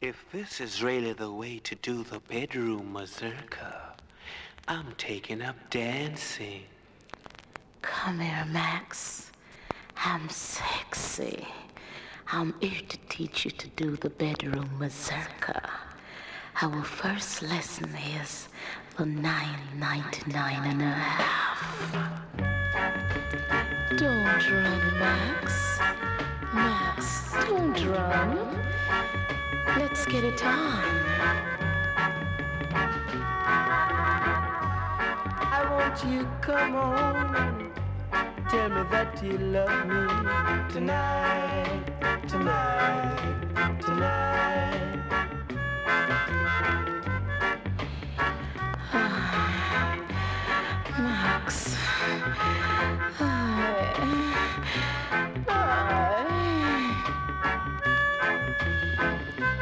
If this is really the way to do the bedroom mazurka, I'm taking up dancing. Come here, Max. I'm sexy. I'm here to teach you to do the bedroom mazurka. Our first lesson is for $9.99 and a half. Don't run, Max. Max, don't run. Let's get it on. I want you, come on. Tell me that you love me tonight, tonight, tonight.